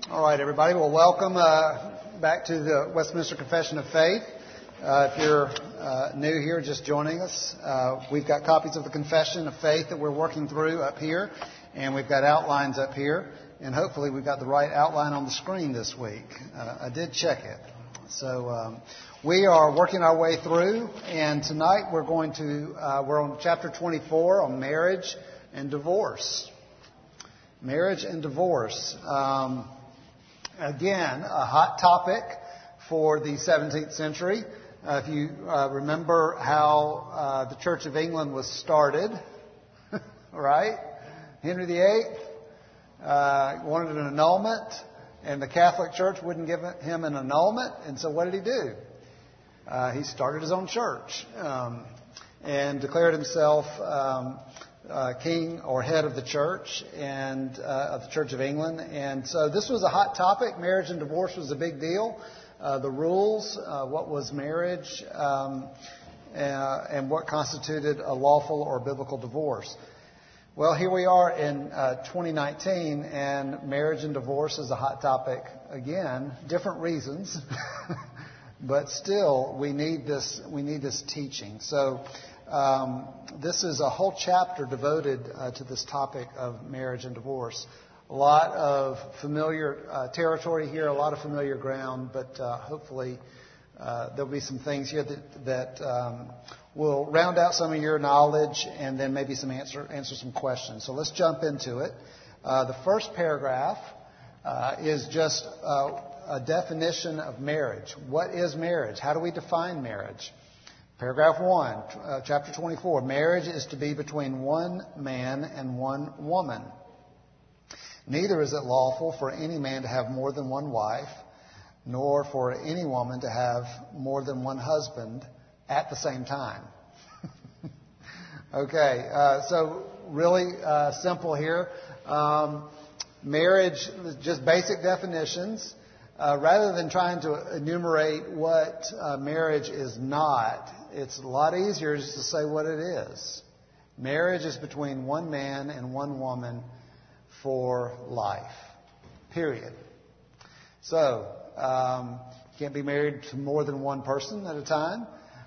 All right, everybody. Well, welcome back to the Westminster Confession of Faith. If you're new here, just joining us, we've got copies of the Confession of Faith that we're working through up here, and we've got outlines up here, and hopefully we've got the right outline on the screen this week. I did check it. So we are working our way through, and tonight we're on chapter 24 on marriage and divorce. Marriage and divorce. Again, a hot topic for the 17th century. If you remember how the Church of England was started, right? Henry VIII wanted an annulment, and the Catholic Church wouldn't give him an annulment. And so what did he do? He started his own church and declared himself king or head of the church and of the Church of England. And so this was a hot topic. Marriage and divorce was a big deal. The rules, what was marriage, and what constituted a lawful or biblical divorce. Well, here we are in 2019, and marriage and divorce is a hot topic again. Different reasons, but still we need this teaching. So this is a whole chapter devoted to this topic of marriage and divorce. A lot of familiar territory here, a lot of familiar ground, but hopefully there'll be some things here that will round out some of your knowledge and then maybe answer some questions. So let's jump into it. The first paragraph is just a definition of marriage. What is marriage? How do we define marriage? Paragraph 1, chapter 24. Marriage is to be between one man and one woman. Neither is it lawful for any man to have more than one wife, nor for any woman to have more than one husband at the same time. Okay, so really simple here. Marriage, just basic definitions. Rather than trying to enumerate what marriage is not, it's a lot easier just to say what it is. Marriage is between one man and one woman for life. Period. So, you can't be married to more than one person at a time.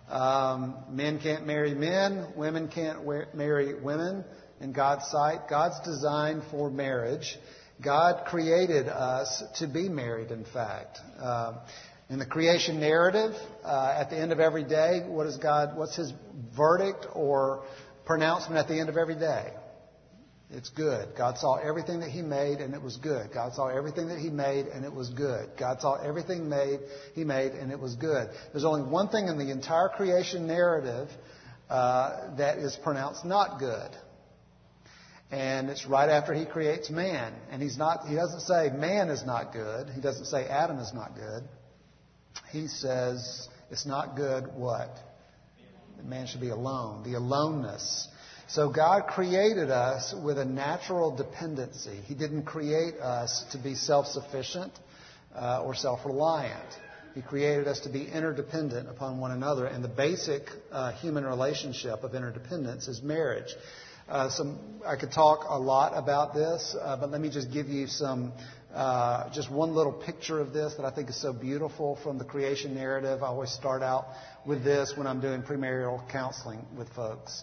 Men can't marry men. Women can't marry women in God's sight. God's design for marriage. God created us to be married, in fact. In the creation narrative, at the end of every day, what's His verdict or pronouncement at the end of every day? It's good. God saw everything that He made and it was good. God saw everything that He made and it was good. God saw everything He made and it was good. There's only one thing in the entire creation narrative that is pronounced not good. And it's right after He creates man. And He doesn't say man is not good. He doesn't say Adam is not good. He says it's not good what? That man should be alone. The aloneness. So God created us with a natural dependency. He didn't create us to be self-sufficient or self-reliant. He created us to be interdependent upon one another. And the basic human relationship of interdependence is marriage. I could talk a lot about this, but let me just give you just one little picture of this that I think is so beautiful from the creation narrative. I always start out with this when I'm doing premarital counseling with folks.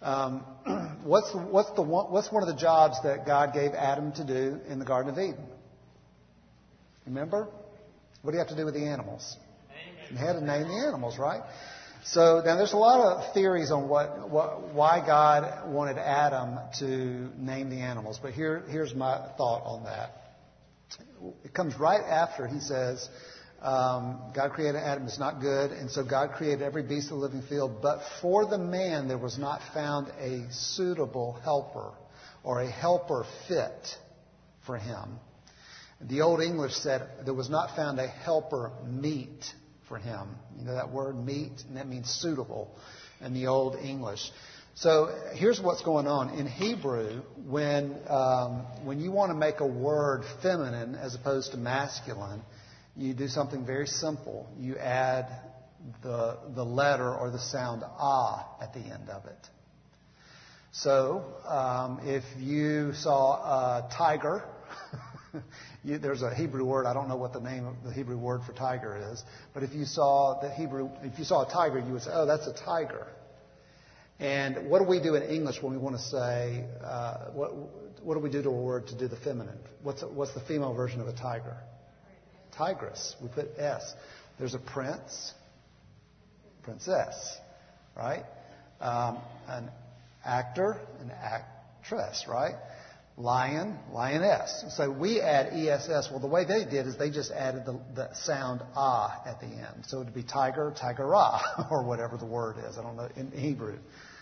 What's one of the jobs that God gave Adam to do in the Garden of Eden? Remember? What do you have to do with the animals? You had to name the animals, right? So now there's a lot of theories on why God wanted Adam to name the animals, but here's my thought on that. It comes right after He says, God created Adam, it's not good, and so God created every beast of the living field, but for the man there was not found a suitable helper or a helper fit for him. The Old English said there was not found a helper meet for him. You know that word meet, and that means suitable in the Old English. So here's what's going on. In Hebrew, when you want to make a word feminine as opposed to masculine, you do something very simple. You add the letter or the sound ah at the end of it. So if you saw a tiger There's a Hebrew word. I don't know what the name of the Hebrew word for tiger is, but if you saw a tiger, you would say, "Oh, that's a tiger." And what do we do in English when we want to say what do we do to a word to do the feminine? What's the female version of a tiger? Tigress. We put S. There's a prince, princess, right? An actor, an actress, right? Lion, lioness. So we add ESS. Well, the way they did is they just added the sound ah at the end. So it would be tiger, tigerah, or whatever the word is. I don't know in Hebrew.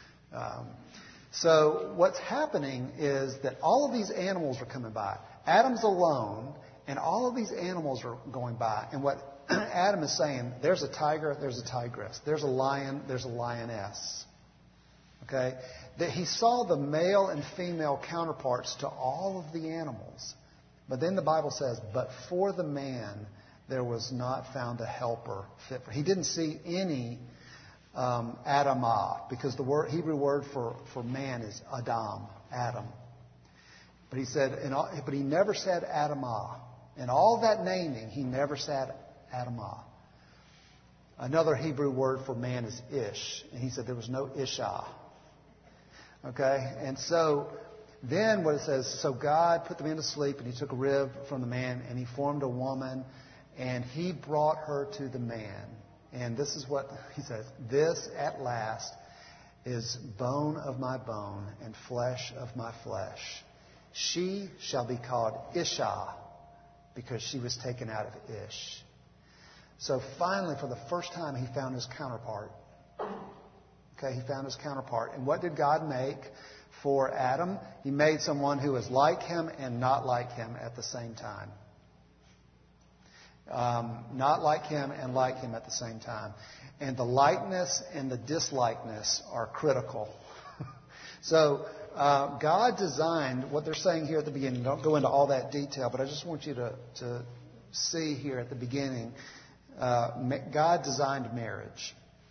So what's happening is that all of these animals are coming by. Adam's alone, and all of these animals are going by. And what Adam is saying, there's a tiger, there's a tigress. There's a lion, there's a lioness. Okay? That he saw the male and female counterparts to all of the animals. But then the Bible says, but for the man there was not found a helper fit for. He didn't see any Adamah, because the Hebrew word for man is Adam, Adam. But he said, but he never said Adamah. In all that naming, he never said Adamah. Another Hebrew word for man is Ish, and he said there was no Isha. Okay, and so then what it says, so God put the man to sleep, and he took a rib from the man, and he formed a woman, and he brought her to the man. And this is what he says, this at last is bone of my bone and flesh of my flesh. She shall be called Isha, because she was taken out of Ish. So finally, for the first time, he found his counterpart. Okay, he found his counterpart. And what did God make for Adam? He made someone who is like him and not like him at the same time. Not like him and like him at the same time. And the likeness and the dislikeness are critical. So God designed, what they're saying here at the beginning, don't go into all that detail, but I just want you to see here at the beginning, God designed marriage.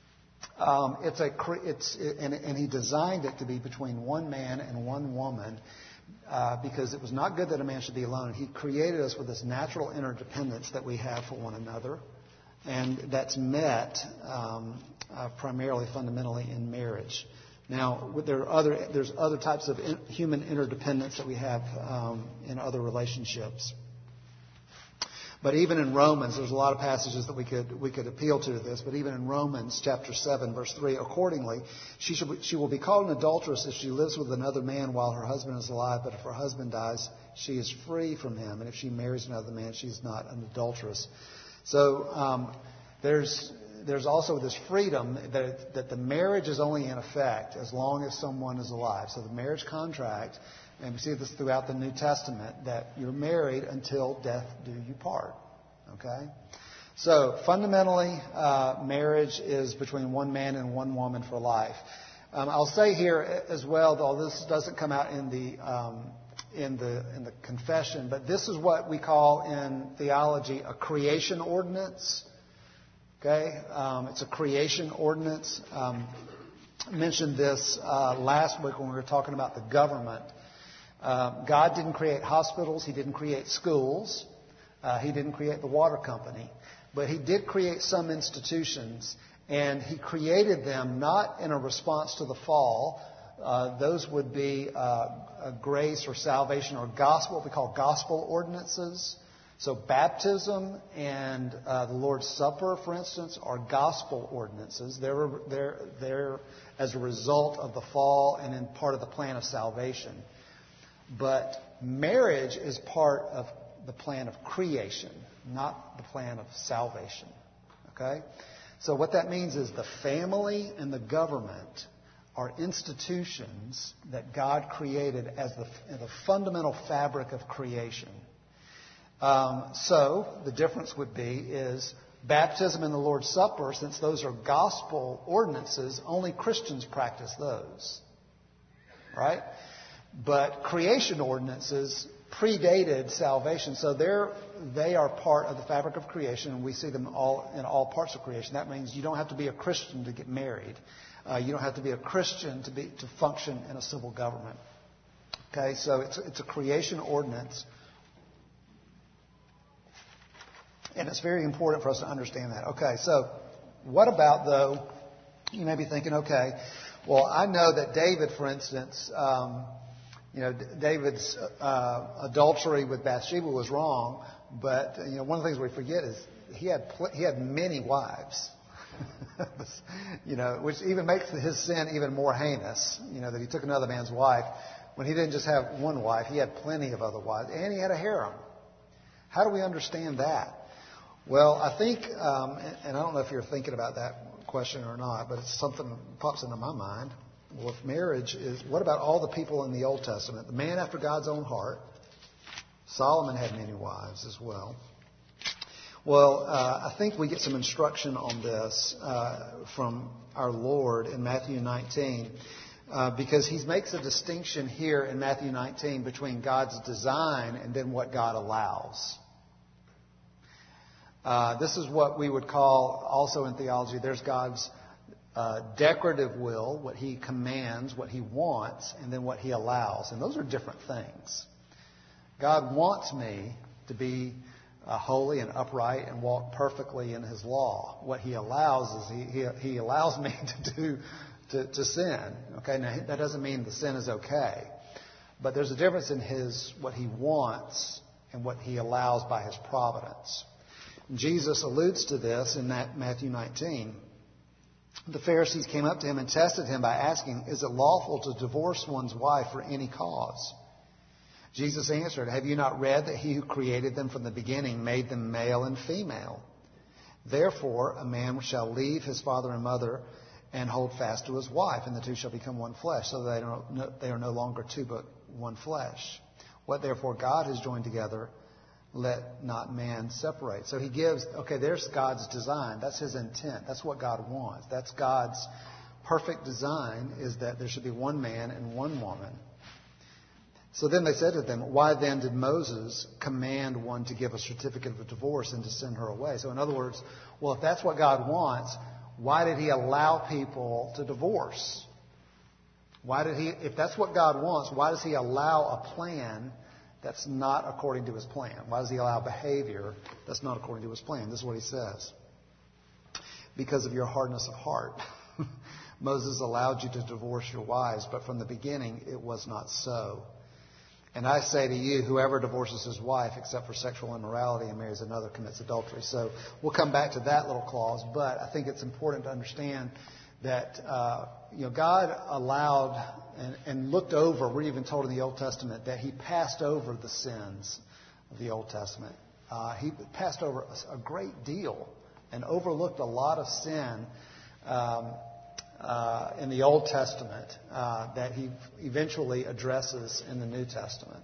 And he designed it to be between one man and one woman, because it was not good that a man should be alone. He created us with this natural interdependence that we have for one another, and that's met primarily, fundamentally, in marriage. Now, there's other types of human interdependence that we have in other relationships. But even in Romans, there's a lot of passages that we could appeal to this. But even in Romans chapter 7, verse 3, accordingly, she will be called an adulteress if she lives with another man while her husband is alive. But if her husband dies, she is free from him. And if she marries another man, she's not an adulteress. So there's also this freedom that the marriage is only in effect as long as someone is alive. So the marriage contract, and we see this throughout the New Testament, that you're married until death do you part. Okay? So fundamentally, marriage is between one man and one woman for life. I'll say here as well, though this doesn't come out in the confession, but this is what we call in theology a creation ordinance. Okay? It's a creation ordinance. I mentioned this last week when we were talking about the government. God didn't create hospitals. He didn't create schools. He didn't create the water company. But he did create some institutions, and he created them not in a response to the fall. Those would be a grace or salvation or gospel, what we call gospel ordinances. So baptism and the Lord's Supper, for instance, are gospel ordinances. They're as a result of the fall and in part of the plan of salvation. But marriage is part of the plan of creation, not the plan of salvation. Okay? So what that means is the family and the government are institutions that God created as the fundamental fabric of creation. So the difference would be is baptism and the Lord's Supper, since those are gospel ordinances, only Christians practice those. Right? But creation ordinances predated salvation, so they are part of the fabric of creation, and we see them all in all parts of creation. That means you don't have to be a Christian to get married. You don't have to be a Christian to function in a civil government. Okay, so it's a creation ordinance. And it's very important for us to understand that. Okay, so what about, though, you may be thinking, okay, well, I know that David, for instance, David's adultery with Bathsheba was wrong, but, one of the things we forget is he had many wives. Which even makes his sin even more heinous, that he took another man's wife. When he didn't just have one wife, he had plenty of other wives, and he had a harem. How do we understand that? Well, I think, and I don't know if you're thinking about that question or not, but it's something that pops into my mind. Well, if marriage is, what about all the people in the Old Testament? The man after God's own heart. Solomon had many wives as well. Well, I think we get some instruction on this from our Lord in Matthew 19, because he makes a distinction here in Matthew 19 between God's design and then what God allows. This is what we would call, also in theology, there's God's decorative will, what he commands, what he wants, and then what he allows. And those are different things. God wants me to be holy and upright and walk perfectly in his law. What he allows is he allows me to sin. Okay, now that doesn't mean the sin is okay, but there's a difference in what he wants and what he allows by his providence. Jesus alludes to this in that Matthew 19. The Pharisees came up to him and tested him by asking, "Is it lawful to divorce one's wife for any cause?" Jesus answered, "Have you not read that he who created them from the beginning made them male and female? Therefore, a man shall leave his father and mother and hold fast to his wife, and the two shall become one flesh. So they are no longer two, but one flesh. What therefore God has joined together, let not man separate." So he gives, there's God's design. That's his intent. That's what God wants. That's God's perfect design, is that there should be one man and one woman. So then they said to them, "Why then did Moses command one to give a certificate of divorce and to send her away?" So in other words, well, if that's what God wants, why did he allow people to divorce? If that's what God wants, why does he allow a plan that's not according to his plan? Why does he allow behavior that's not according to his plan? This is what he says. Because of your hardness of heart. Moses allowed you to divorce your wives, but from the beginning it was not so. And I say to you, whoever divorces his wife except for sexual immorality and marries another commits adultery. So we'll come back to that little clause, but I think it's important to understand that God allowed and looked over, we're even told in the Old Testament, that he passed over the sins of the Old Testament. He passed over a great deal and overlooked a lot of sin in the Old Testament that he eventually addresses in the New Testament.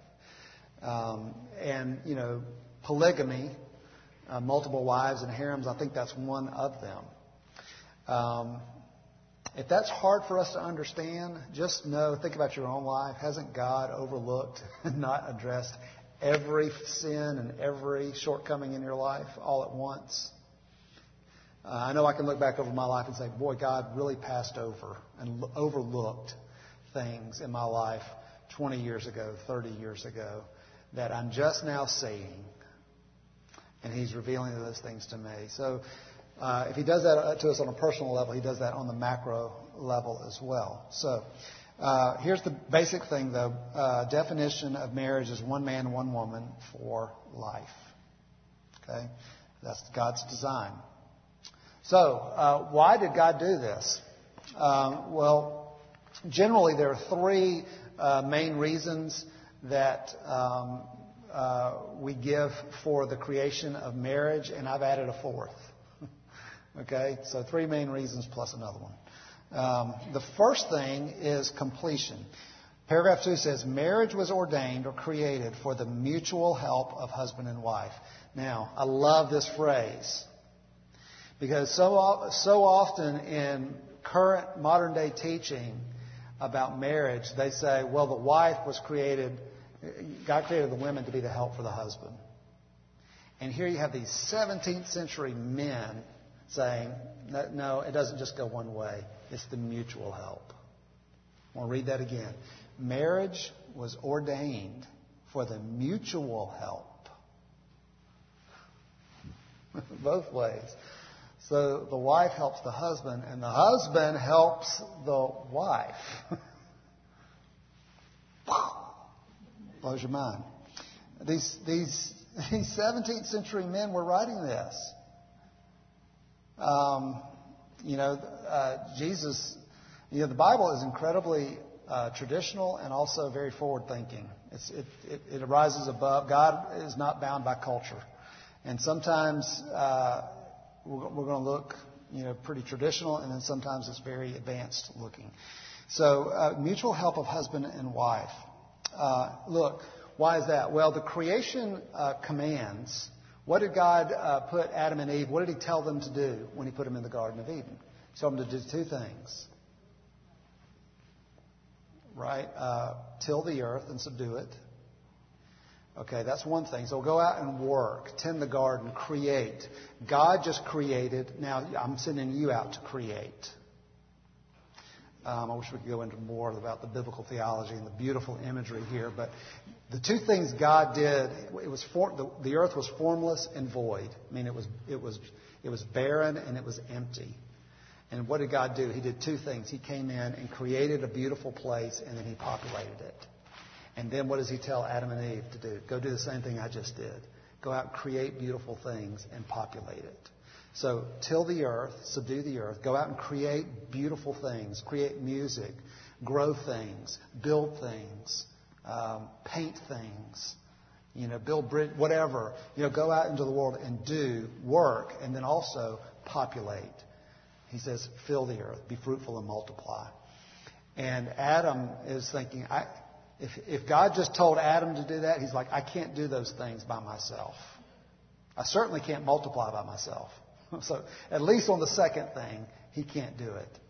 Polygamy, multiple wives and harems, I think that's one of them. If that's hard for us to understand, just think about your own life. Hasn't God overlooked and not addressed every sin and every shortcoming in your life all at once? I know I can look back over my life and say, boy, God really passed over and overlooked things in my life 20 years ago, 30 years ago, that I'm just now seeing. And he's revealing those things to me. So if he does that to us on a personal level, he does that on the macro level as well. So here's the basic thing, though. Definition of marriage is one man, one woman for life. Okay? That's God's design. So why did God do this? Well, generally there are three main reasons that we give for the creation of marriage, and I've added a fourth. Okay, so three main reasons plus another one. The first thing is completion. Paragraph 2 says, marriage was ordained or created for the mutual help of husband and wife. Now, I love this phrase because so often in current modern day teaching about marriage, they say, well, the wife was created, God created the women to be the help for the husband. And here you have these 17th century men saying, no, it doesn't just go one way. It's the mutual help. I want to read that again. Marriage was ordained for the mutual help both ways. So the wife helps the husband, and the husband helps the wife. Blows your mind. These 17th century men were writing this. Jesus, the Bible is incredibly traditional and also very forward-thinking. It arises above. God is not bound by culture. And sometimes we're going to look, pretty traditional, and then sometimes it's very advanced looking. So mutual help of husband and wife. Look, why is that? Well, the creation commands. What did God put Adam and Eve, what did He tell them to do when He put them in the Garden of Eden? He told them to do two things. Right? Till the earth and subdue it. Okay, that's one thing. So go out and work. Tend the garden. Create. God just created. Now, I'm sending you out to create. I wish we could go into more about the biblical theology and the beautiful imagery here. But the two things God did, the earth was formless and void. I mean, it was barren and it was empty. And what did God do? He did two things. He came in and created a beautiful place, and then He populated it. And then what does He tell Adam and Eve to do? Go do the same thing I just did. Go out and create beautiful things and populate it. So till the earth, subdue the earth, go out and create beautiful things, create music, grow things, build things, paint things, build bridge, whatever. Go out into the world and do work, and then also populate. He says, fill the earth, be fruitful and multiply. And Adam is thinking, if God just told Adam to do that, he's like, I can't do those things by myself. I certainly can't multiply by myself. So at least on the second thing, he can't do it.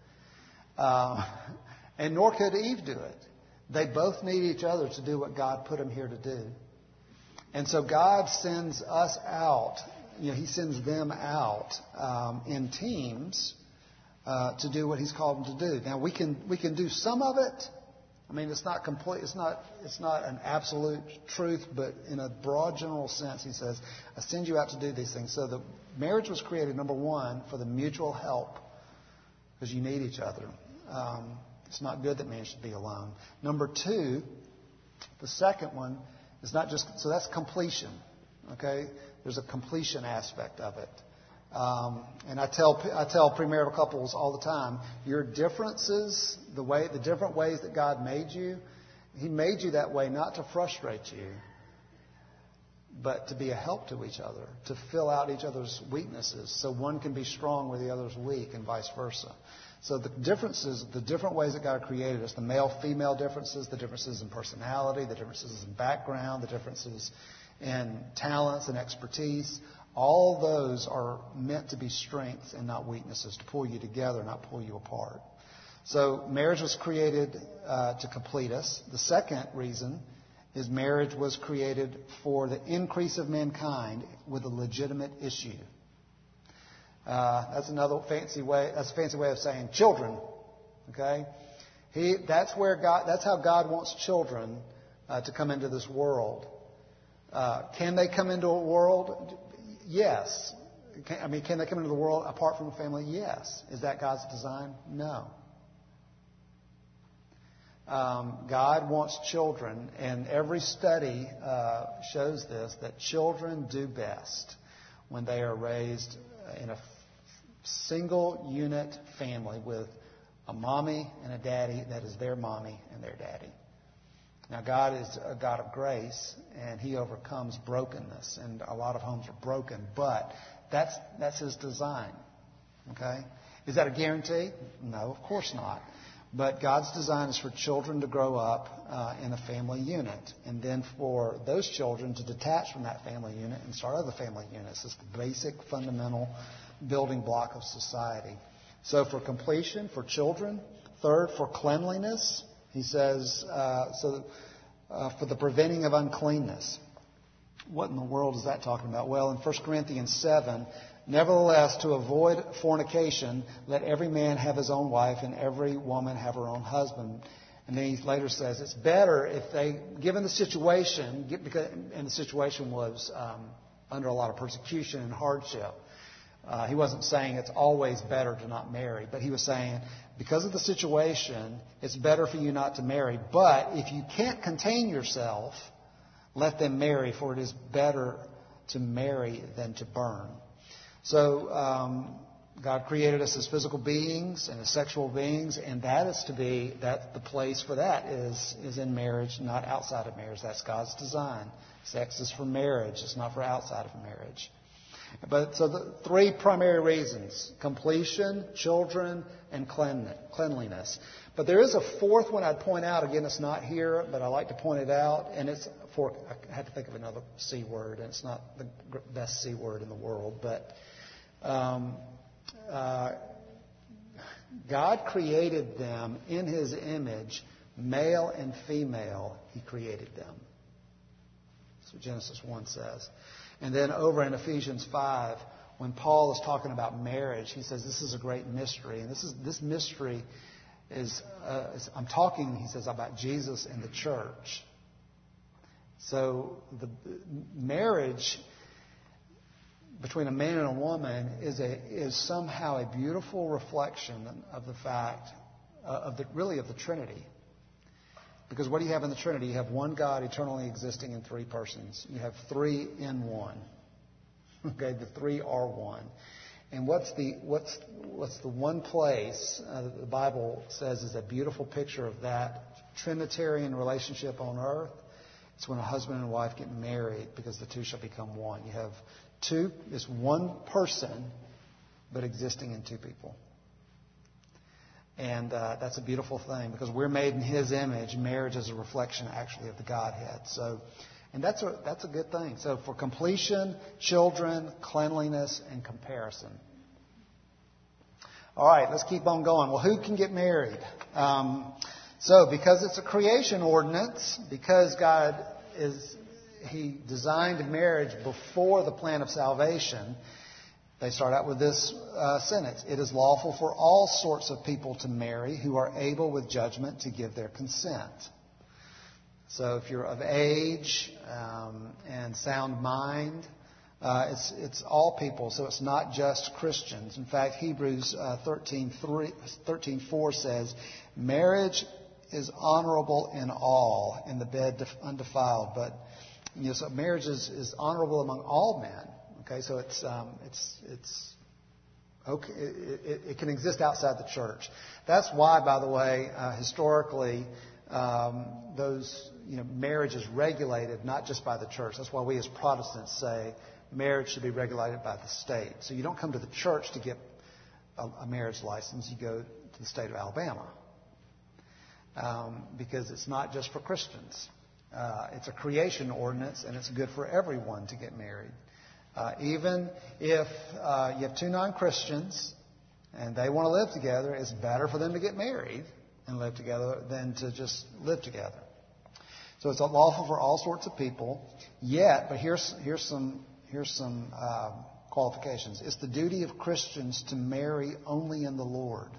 And nor could Eve do it. They both need each other to do what God put them here to do. And so God sends us out. He sends them out in teams to do what He's called them to do. Now we can do some of it. I mean, it's not complete. It's not an absolute truth, but in a broad, general sense, He says, "I send you out to do these things." So the marriage was created, number one, for the mutual help, because you need each other. It's not good that man should be alone. Number two, the second one is not just so that's completion. Okay, there's a completion aspect of it. And I tell premarital couples all the time, your differences, the different ways that God made you, He made you that way not to frustrate you, but to be a help to each other, to fill out each other's weaknesses, so one can be strong where the other's weak, and vice versa. So the differences, the different ways that God created us, the male-female differences, the differences in personality, the differences in background, the differences in talents and expertise, all those are meant to be strengths and not weaknesses, to pull you together, not pull you apart. So marriage was created to complete us. The second reason is marriage was created for the increase of mankind with a legitimate issue. That's another fancy way. That's a fancy way of saying children. Okay, that's how God wants children to come into this world. Can they come into a world? Yes. Can they come into the world apart from a family? Yes. Is that God's design? No. God wants children, and every study shows this, that children do best when they are raised in a single unit family with a mommy and a daddy that is their mommy and their daddy. Now, God is a God of grace, and He overcomes brokenness, and a lot of homes are broken, but that's His design. Okay? Is that a guarantee? No, of course not. But God's design is for children to grow up in a family unit, and then for those children to detach from that family unit and start other family units. It's the basic, fundamental building block of society. So for completion, for children. Third, for cleanliness. He says, for the preventing of uncleanness. What in the world is that talking about? Well, in 1 Corinthians 7, nevertheless, to avoid fornication, let every man have his own wife and every woman have her own husband. And then he later says it's better if they, given the situation, and the situation was under a lot of persecution and hardship. He wasn't saying it's always better to not marry, but he was saying because of the situation, it's better for you not to marry. But if you can't contain yourself, let them marry, for it is better to marry than to burn. So God created us as physical beings and as sexual beings, and that the place for that is in marriage, not outside of marriage. That's God's design. Sex is for marriage. It's not for outside of marriage. But so the three primary reasons: completion, children, and cleanliness. But there is a fourth one I'd point out. Again, it's not here, but I like to point it out. And I had to think of another C word, and it's not the best C word in the world. But God created them in His image, male and female. He created them. That's what Genesis 1 says. And then over in Ephesians 5, when Paul is talking about marriage, he says this is a great mystery. And this mystery is I'm talking, he says, about Jesus and the church. So the marriage between a man and a woman is somehow a beautiful reflection of the fact of the Trinity. Because what do you have in the Trinity? You have one God eternally existing in three persons. You have three in one. Okay, the three are one. And what's the one place that the Bible says is a beautiful picture of that Trinitarian relationship on earth? It's when a husband and wife get married, because the two shall become one. You have two, it's one person, but existing in two people. And that's a beautiful thing, because we're made in His image. Marriage is a reflection, actually, of the Godhead. And that's a good thing. So for completion, children, cleanliness, and comparison. All right, let's keep on going. Well, who can get married? So because it's a creation ordinance, because God He designed marriage before the plan of salvation, they start out with this sentence: it is lawful for all sorts of people to marry who are able with judgment to give their consent. So if you're of age and sound mind, it's all people. So it's not just Christians. In fact, Hebrews 13:4 says, marriage is honorable in all, and the bed undefiled. But so marriage is honorable among all men. Okay, so it's okay. It can exist outside the church. That's why, by the way, historically, marriage is regulated not just by the church. That's why we as Protestants say marriage should be regulated by the state. So you don't come to the church to get a marriage license. You go to the state of Alabama, because it's not just for Christians. It's a creation ordinance, and it's good for everyone to get married. Even if you have two non-Christians and they want to live together, it's better for them to get married and live together than to just live together. So it's lawful for all sorts of people. But here's some qualifications. It's the duty of Christians to marry only in the Lord.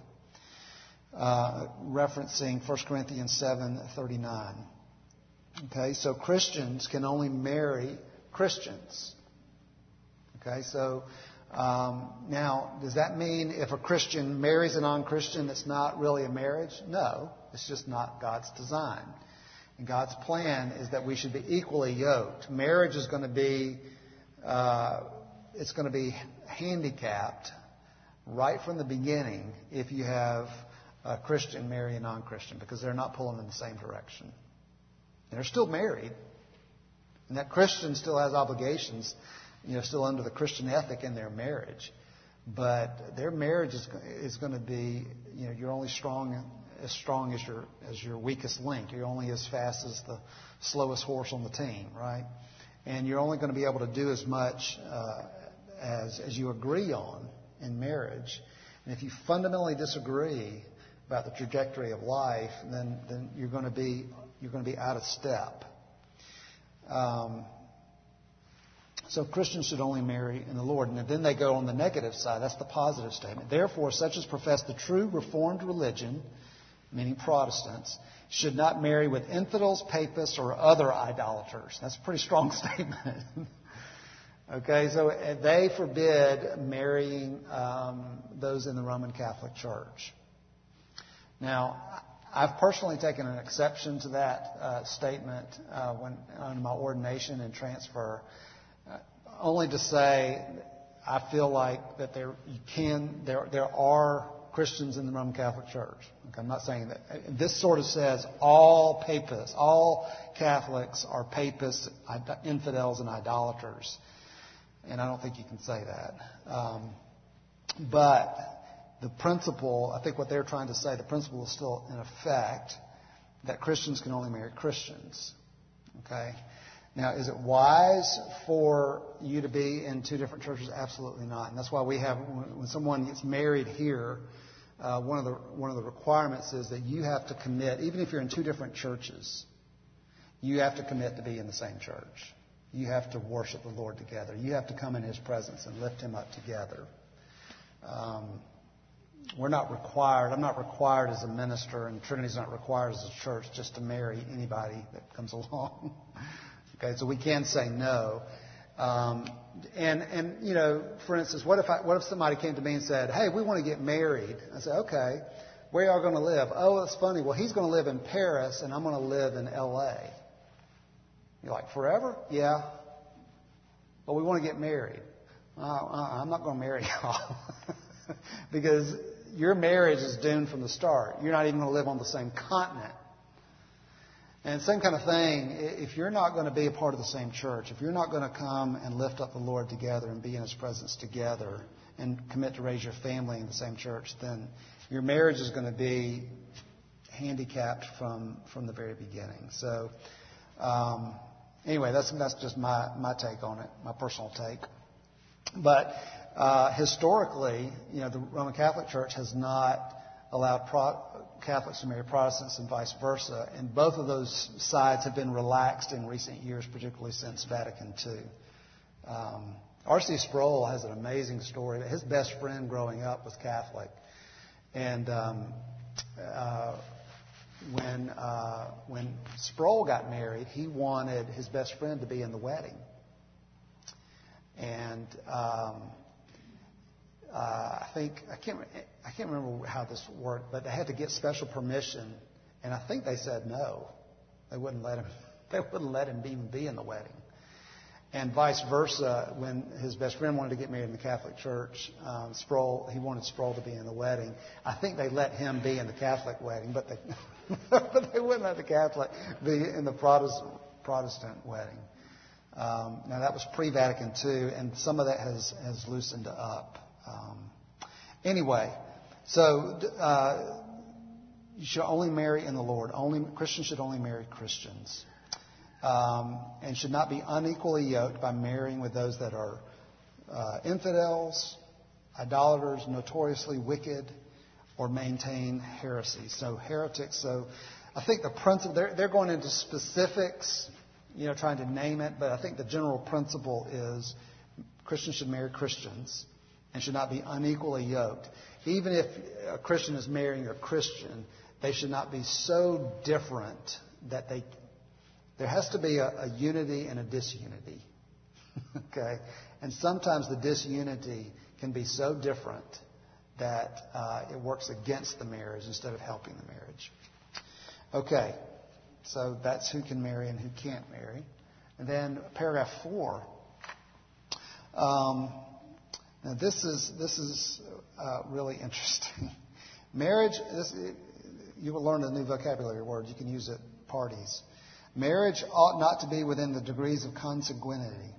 Referencing 1 Corinthians 7:39. Okay, so Christians can only marry Christians. Okay, so now, does that mean if a Christian marries a non-Christian, it's not really a marriage? No, it's just not God's design. And God's plan is that we should be equally yoked. Marriage is going to be, it's going to be handicapped right from the beginning if you have a Christian marry a non-Christian, because they're not pulling in the same direction. And they're still married, and that Christian still has obligations, still under the Christian ethic in their marriage. But their marriage is going to be, you're only as strong as your weakest link. You're only as fast as the slowest horse on the team, right? And you're only going to be able to do as much as you agree on in marriage. And if you fundamentally disagree about the trajectory of life, then you're going to be out of step. So Christians should only marry in the Lord. And then they go on the negative side. That's the positive statement. Therefore, such as profess the true Reformed religion, meaning Protestants, should not marry with infidels, papists, or other idolaters. That's a pretty strong statement. Okay, so they forbid marrying those in the Roman Catholic Church. Now, I've personally taken an exception to that statement when on my ordination and transfer, only to say I feel like that there are Christians in the Roman Catholic Church. Okay, I'm not saying that. This sort of says all papists, all Catholics are papists, infidels, and idolaters. And I don't think you can say that. But the principle, I think what they're trying to say, the principle is still in effect that Christians can only marry Christians. Okay? Now, is it wise for you to be in two different churches? Absolutely not. And that's why we have, when someone gets married here, one of the requirements is that you have to commit, even if you're in two different churches, you have to commit to be in the same church. You have to worship the Lord together. You have to come in His presence and lift Him up together. We're not required. I'm not required as a minister, and Trinity's not required as a church just to marry anybody that comes along. Okay, so we can say no. And you know, for instance, what if somebody came to me and said, "Hey, we want to get married?" I said, "Okay, where are you going to live?" "Oh, that's funny. Well, he's going to live in Paris, and I'm going to live in L.A." You're like, "Forever?" "Yeah. But we want to get married." I'm not going to marry y'all. Because your marriage is doomed from the start. You're not even going to live on the same continent. And same kind of thing, if you're not going to be a part of the same church, if you're not going to come and lift up the Lord together and be in His presence together and commit to raise your family in the same church, then your marriage is going to be handicapped from the very beginning. So, anyway, that's just my take on it, my personal take. But historically, you know, the Roman Catholic Church has not allowed Catholics to marry Protestants and vice versa, and both of those sides have been relaxed in recent years, particularly since Vatican II. R.C. Sproul has an amazing story. His best friend growing up was Catholic, and when Sproul got married, he wanted his best friend to be in the wedding. And I can't remember how this worked, but they had to get special permission, and I think they said no. They wouldn't let him. They wouldn't let him even be in the wedding. And vice versa, when his best friend wanted to get married in the Catholic Church, he wanted Sproul to be in the wedding. I think they let him be in the Catholic wedding, but they wouldn't let the Catholic be in the Protestant wedding. Now that was pre-Vatican II, and some of that has loosened up. Anyway, so you should only marry in the Lord. Christians should only marry Christians, and should not be unequally yoked by marrying with those that are infidels, idolaters, notoriously wicked, or maintain heresy. So heretics. So I think the principle they're going into specifics, you know, trying to name it, but I think the general principle is Christians should marry Christians and should not be unequally yoked. Even if a Christian is marrying a Christian, they should not be so different that there has to be a unity and a disunity. Okay? And sometimes the disunity can be so different that it works against the marriage instead of helping the marriage. Okay. So that's who can marry and who can't marry. And then paragraph 4. Now this is really interesting. Marriage. You will learn a new vocabulary word. You can use it at parties. Marriage ought not to be within the degrees of consanguinity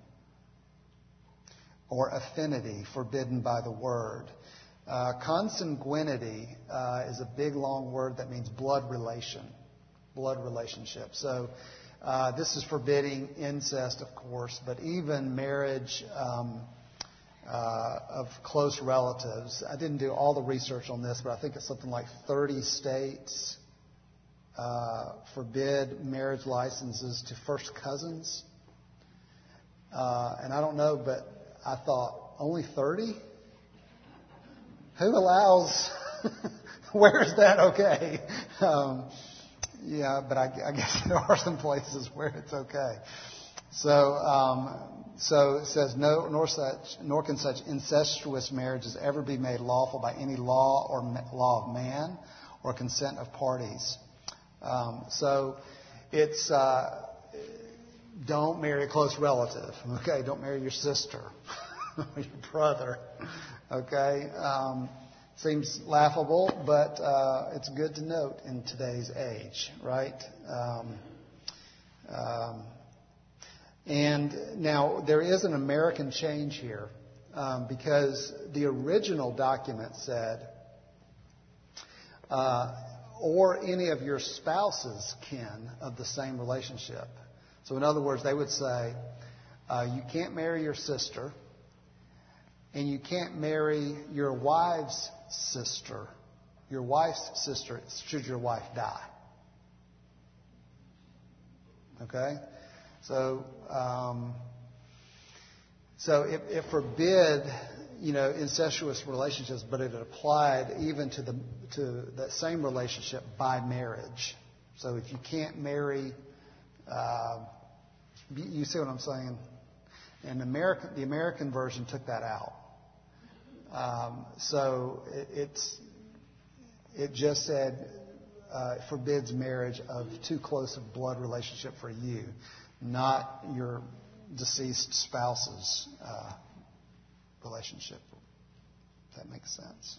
or affinity forbidden by the word. Consanguinity is a big long word that means blood relation. Blood relationship. So this is forbidding incest, of course, but even marriage of close relatives. I didn't do all the research on this, but I think it's something like 30 states forbid marriage licenses to first cousins. And I don't know, but I thought, only 30? Who allows... Where is that okay? Yeah, but I guess there are some places where it's okay. So it says, nor can such incestuous marriages ever be made lawful by any law or law of man or consent of parties. So it's don't marry a close relative. Okay, don't marry your sister or your brother. Okay, seems laughable, but it's good to note in today's age, right? And now there is an American change here because the original document said, or any of your spouse's kin of the same relationship. So in other words, they would say, you can't marry your sister, and you can't marry your wife's sister. Your wife's sister, should your wife die. Okay? So it forbid, incestuous relationships, but it applied even to that same relationship by marriage. So if you can't marry, you see what I'm saying? And the American version took that out. So it just said forbids marriage of too close of blood relationship for you, not your deceased spouse's relationship. If that makes sense.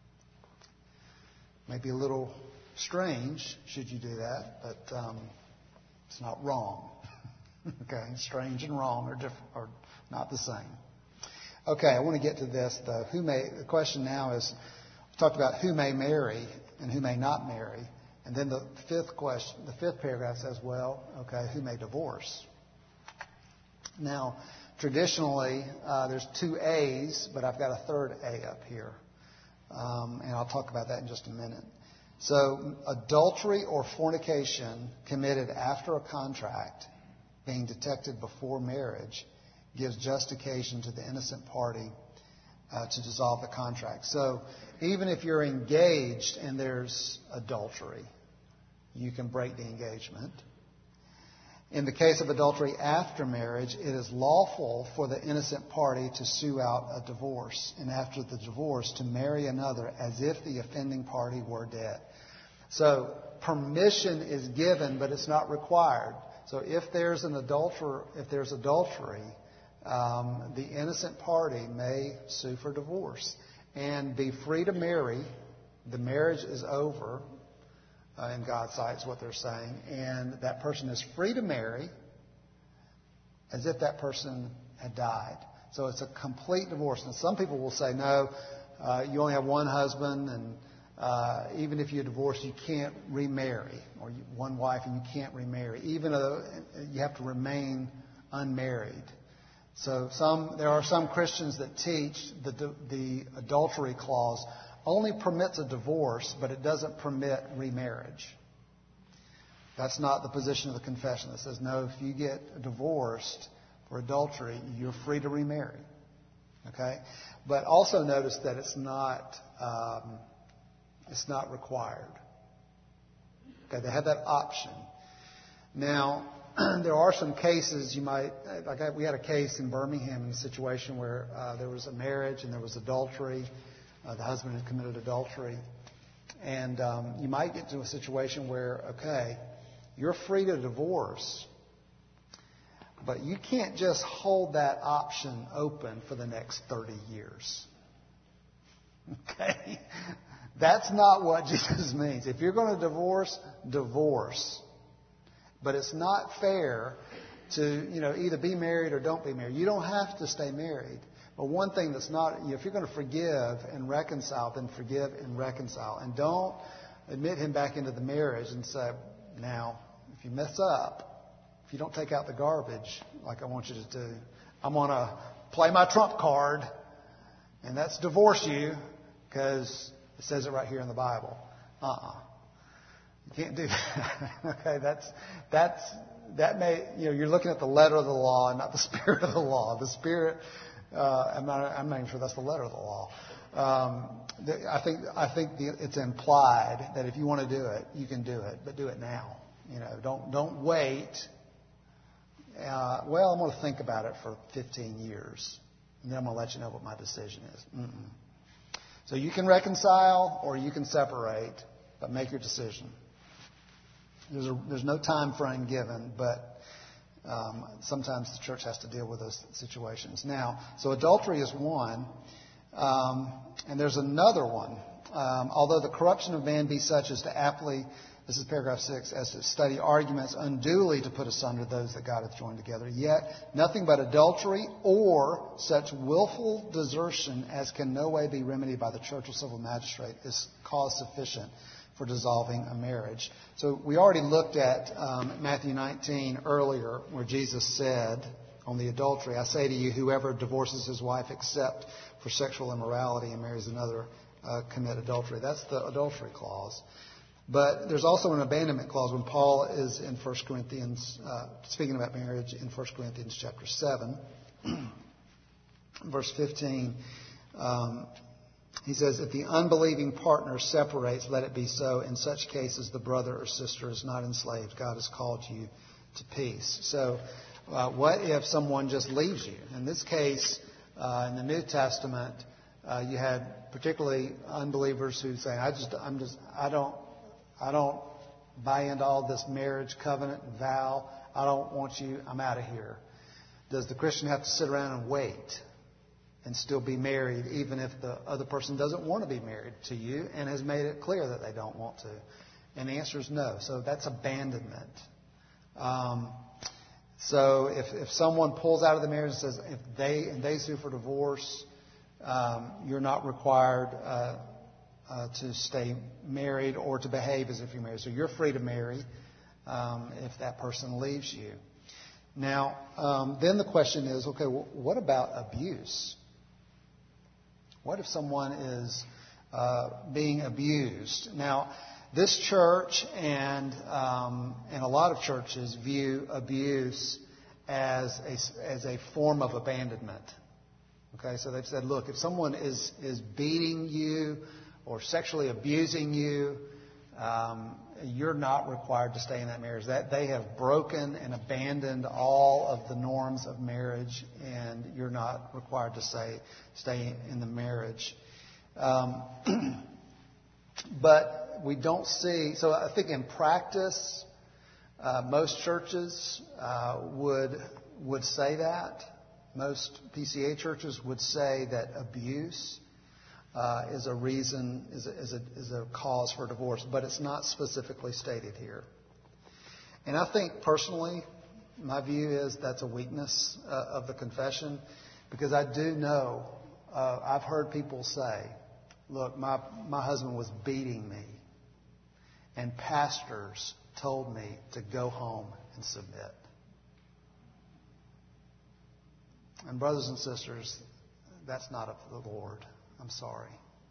Maybe a little strange should you do that, but it's not wrong. Okay, strange and wrong are not the same. Okay, I want to get to this though. The question now is, we talked about who may marry and who may not marry, and then the fifth paragraph says, well, okay, who may divorce? Now, traditionally, there's 2 A's, but I've got a third A up here, and I'll talk about that in just a minute. So, adultery or fornication committed after a contract being detected before marriage gives just occasion to the innocent party to dissolve the contract. So even if you're engaged and there's adultery, you can break the engagement. In the case of adultery after marriage, it is lawful for the innocent party to sue out a divorce, and after the divorce to marry another as if the offending party were dead. So permission is given, but it's not required. So if there's adultery, the innocent party may sue for divorce and be free to marry. The marriage is over in God's sight, is what they're saying, and that person is free to marry as if that person had died. So it's a complete divorce. And some people will say, no, you only have one husband, and even if you divorce, you can't remarry, or one wife and you can't remarry, even though you have to remain unmarried. So there are some Christians that teach the adultery clause only permits a divorce, but it doesn't permit remarriage. That's not the position of the confession. That says, no, if you get divorced for adultery, you're free to remarry. Okay? But also notice that it's not required. Okay, they have that option. Now, there are some cases we had a case in Birmingham in a situation where there was a marriage and there was adultery. The husband had committed adultery. And you might get to a situation where, okay, you're free to divorce, but you can't just hold that option open for the next 30 years. Okay? That's not what Jesus means. If you're going to divorce, divorce. But it's not fair to, either be married or don't be married. You don't have to stay married. But one thing that's not, if you're going to forgive and reconcile, then forgive and reconcile. And don't admit him back into the marriage and say, now, if you mess up, if you don't take out the garbage like I want you to do, I'm going to play my trump card, and that's divorce you, because it says it right here in the Bible. You can't do that. Okay, that may, you're looking at the letter of the law and not the spirit of the law. The spirit, I'm not even sure that's the letter of the law. I think it's implied that if you want to do it, you can do it, but do it now. Don't wait well, I'm going to think about it for 15 years, and then I'm going to let you know what my decision is. Mm-mm. So you can reconcile or you can separate, but make your decision. There's no time frame given, but sometimes the church has to deal with those situations. Now, so adultery is one, and there's another one. Although the corruption of man be such as to aptly, this is paragraph 6, as to study arguments unduly to put asunder those that God hath joined together, yet nothing but adultery or such willful desertion as can no way be remedied by the church or civil magistrate is cause sufficient for dissolving a marriage. So we already looked at Matthew 19 earlier, where Jesus said on the adultery, I say to you, whoever divorces his wife except for sexual immorality and marries another commit adultery. That's the adultery clause. But there's also an abandonment clause when Paul is in 1 Corinthians, speaking about marriage in 1 Corinthians chapter 7, verse 15. He says, if the unbelieving partner separates, let it be so. In such cases, the brother or sister is not enslaved. God has called you to peace. So what if someone just leaves you? In this case, in the New Testament, you had particularly unbelievers who say, I don't buy into all this marriage covenant and vow. I don't want you. I'm out of here. Does the Christian have to sit around and wait and still be married, even if the other person doesn't want to be married to you and has made it clear that they don't want to? And the answer is no. So that's abandonment. So if someone pulls out of the marriage and says, if they sue for divorce, you're not required to stay married or to behave as if you're married. So you're free to marry if that person leaves you. Now, then the question is, okay, well, what about abuse? What if someone is being abused? Now, this church and a lot of churches view abuse as a form of abandonment. Okay, so they've said, look, if someone is beating you or sexually abusing you, you're not required to stay in that marriage. That they have broken and abandoned all of the norms of marriage, and you're not required to stay in the marriage. But we don't see. So I think in practice, most churches would say that. Most PCA churches would say that abuse is a reason, is a cause for divorce, but it's not specifically stated here. And I think personally, my view is that's a weakness of the confession, because I do know, I've heard people say, look, my husband was beating me, and pastors told me to go home and submit. And brothers and sisters, that's not of the Lord. I'm sorry.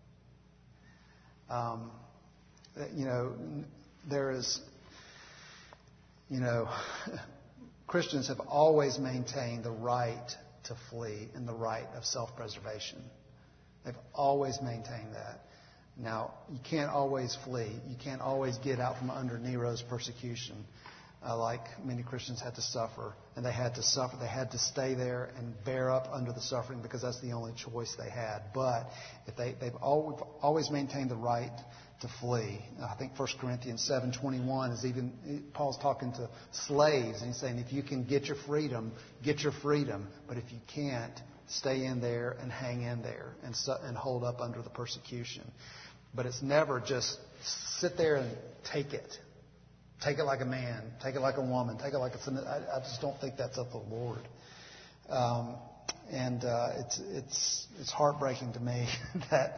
Christians have always maintained the right to flee and the right of self-preservation. They've always maintained that. Now, you can't always flee. You can't always get out from under Nero's persecution like many Christians had to suffer. And they had to suffer. They had to stay there and bear up under the suffering because that's the only choice they had. But if they've always maintained the right to flee. I think 1 Corinthians 7:21 is even, Paul's talking to slaves, and he's saying, if you can get your freedom, get your freedom. But if you can't, stay in there and hang in there and hold up under the persecution. But it's never just sit there and take it. Take it like a man. Take it like a woman. Take it like I just don't think that's of the Lord. It's heartbreaking to me that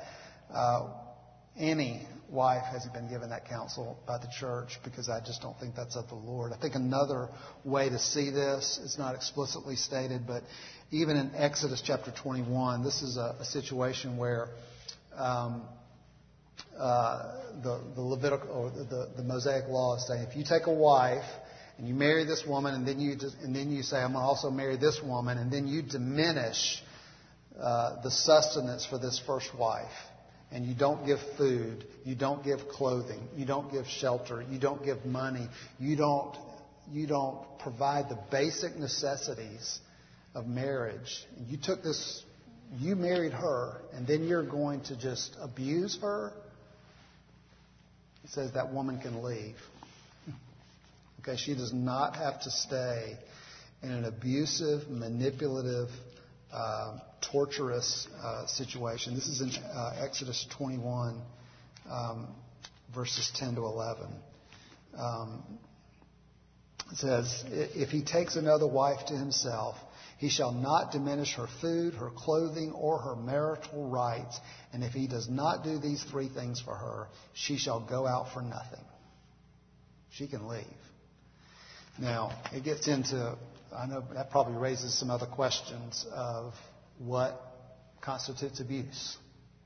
any wife hasn't been given that counsel by the church, because I just don't think that's of the Lord. I think another way to see this, it's not explicitly stated, but even in Exodus chapter 21, this is a situation where the Levitical or the Mosaic law is saying, if you take a wife and you marry this woman, and then you say, I'm going to also marry this woman, and then you diminish the sustenance for this first wife, and you don't give food, you don't give clothing, you don't give shelter, you don't give money, you don't provide the basic necessities of marriage, and you married her, and then you're going to just abuse her, he says that woman can leave. Okay, she does not have to stay in an abusive, manipulative, torturous situation. This is in Exodus 21, verses 10 to 11. It says, if he takes another wife to himself, he shall not diminish her food, her clothing, or her marital rights. And if he does not do these three things for her, she shall go out for nothing. She can leave. Now, it gets into, I know that probably raises some other questions of what constitutes abuse.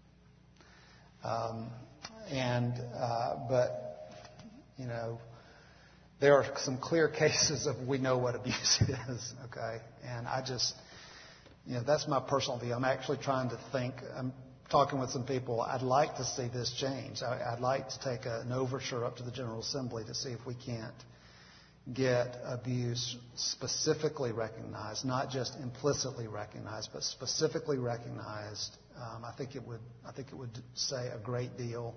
But, you know, there are some clear cases of we know what abuse is, okay? And I just, you know, that's my personal view. I'm actually trying to think, I'm talking with some people, I'd like to see this change. I'd like to take an overture up to the General Assembly to see if we can't get abuse specifically recognized, not just implicitly recognized, but specifically recognized. I think it would say a great deal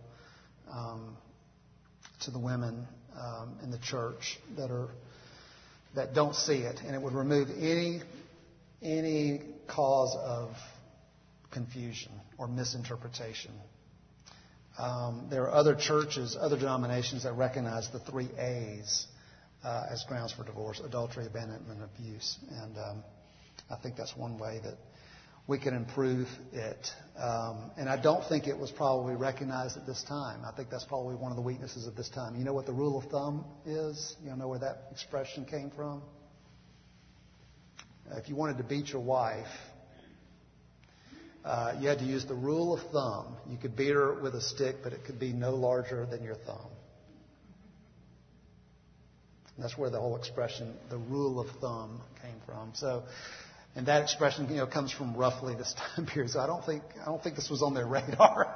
to the women in the church that don't see it, and it would remove any cause of confusion or misinterpretation. There are other churches, other denominations that recognize the 3 A's as grounds for divorce: adultery, abandonment, and abuse. And I think that's one way that we can improve it. And I don't think it was probably recognized at this time. I think that's probably one of the weaknesses of this time. You know what the rule of thumb is? You know where that expression came from? If you wanted to beat your wife, you had to use the rule of thumb. You could beat her with a stick, but it could be no larger than your thumb. And that's where the whole expression, the rule of thumb, came from. So, and that expression, you know, comes from roughly this time period. So I don't think this was on their radar.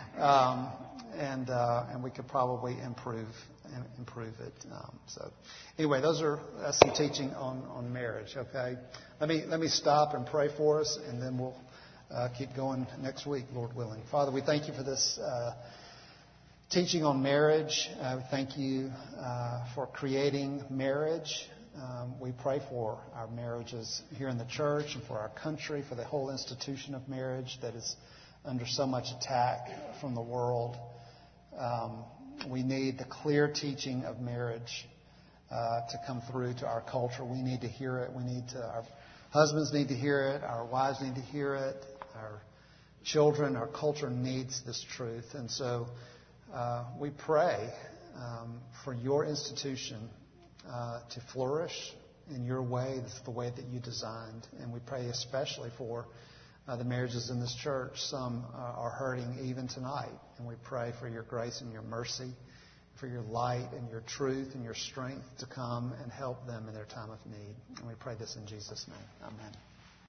And we could probably improve it. So anyway, that's some teaching on marriage. Okay, let me stop and pray for us, and then we'll keep going next week, Lord willing. Father, we thank you for this teaching on marriage. We thank you for creating marriage. We pray for our marriages here in the church and for our country, for the whole institution of marriage that is under so much attack from the world. We need the clear teaching of marriage to come through to our culture. We need to hear it. Our husbands need to hear it. Our wives need to hear it. Our children, our culture needs this truth. And so we pray for your institution to flourish in your way. That's the way that you designed. And we pray especially for the marriages in this church. Some are hurting even tonight. And we pray for your grace and your mercy, for your light and your truth and your strength to come and help them in their time of need. And we pray this in Jesus' name. Amen.